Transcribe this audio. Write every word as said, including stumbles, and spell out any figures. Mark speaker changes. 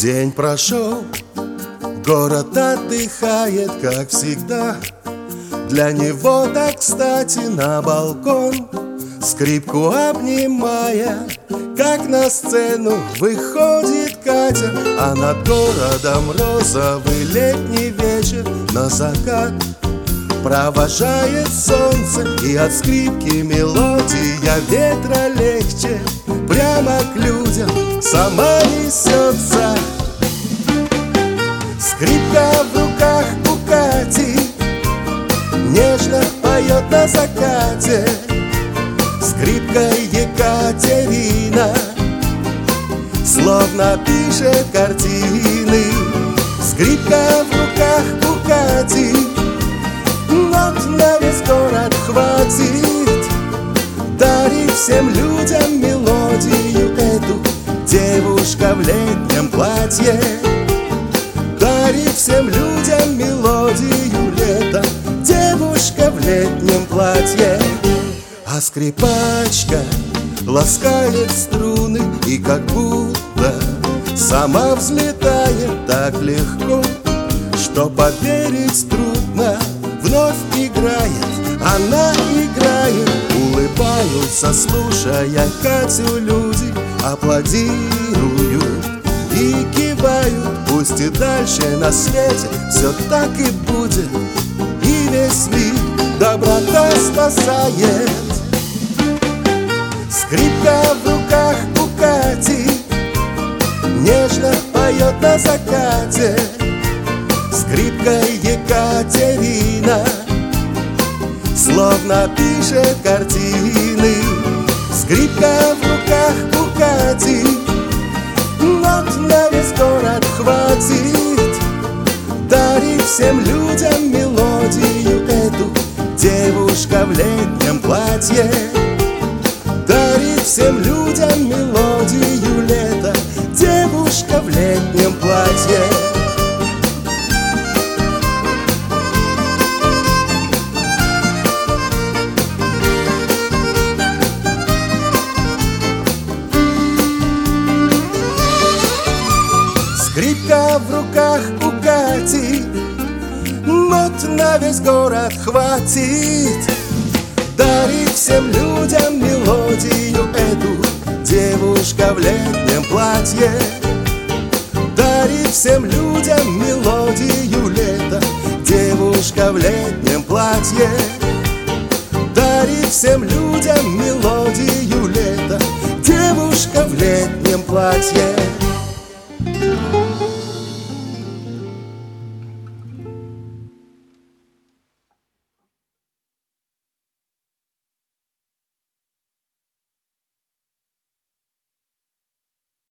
Speaker 1: День прошел, город отдыхает, как всегда. Для него так кстати на балкон, скрипку обнимая, как на сцену выходит Катя. А над городом розовый летний вечер, на закат провожает солнце, и от скрипки мелодия ветра легче прямо к людям сама несется. Скрипка в руках у Кати нежно поет на закате. Скрипка Екатерина словно пишет картины. Скрипка в руках у Кати, нот на весь город хватит. Дари всем людям мелодию эту, девушка в летнем платье. Дари всем людям мелодию лета, девушка в летнем платье. А скрипачка ласкает струны и как будто сама взлетает так легко, что поверить трудно. Вновь играет, она играет, улыбаются, слушая Катю люди, аплодируют и кивают. Пусть и дальше на свете все так и будет, и весь мир доброта спасает. Скрипка в руках у Кати нежно поет на закате. Скрипка Екатерина словно пишет картины. Скрипка в руках у Кати, нот на весь город хватит. Дари всем людям мелодию эту, девушка в летнем платье. Дари всем людям мелодию лета, девушка в летнем платье. Скрипка в руках у Кати, нот на весь город хватит. Дари всем людям мелодию эту, девушка в летнем платье. Дари всем людям мелодию лета, девушка в летнем платье. Дари всем людям мелодию лета, девушка в летнем платье.